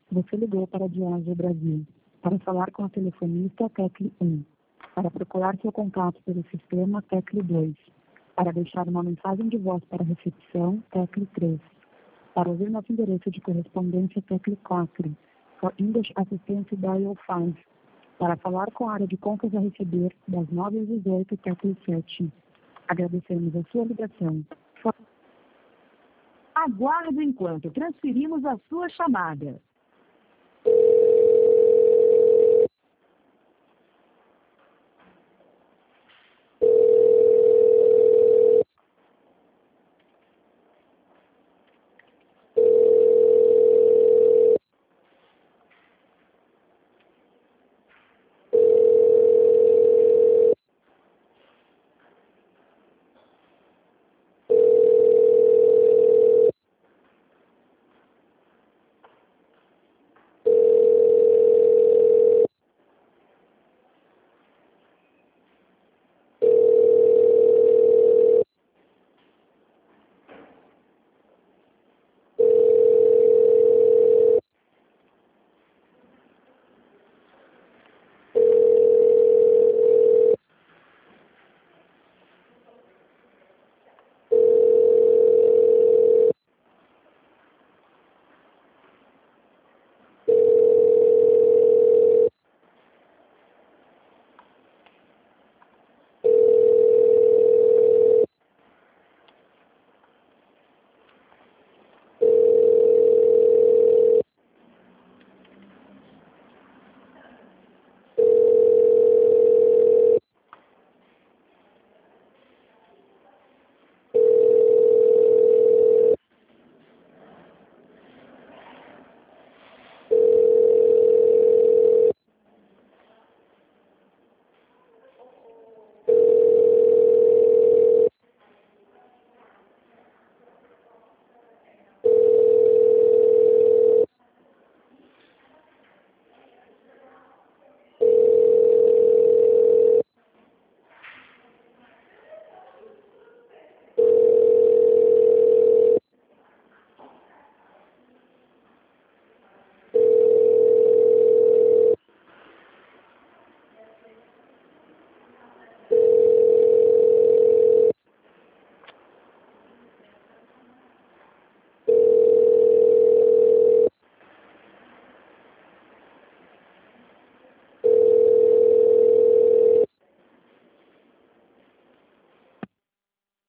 Você ligou para a Diageo Brasil. Para falar com a telefonista, tecle 1. Para procurar seu contato pelo sistema, tecle 2. Para deixar uma mensagem de voz para a recepção, tecle 3. Para ouvir nosso endereço de correspondência, tecle 4. For English Assistance, dial 5. Para falar com a área de contas a receber, das 9 às 18, tecle 7. Agradecemos a sua ligação. Aguarde enquanto transferimos a sua chamada.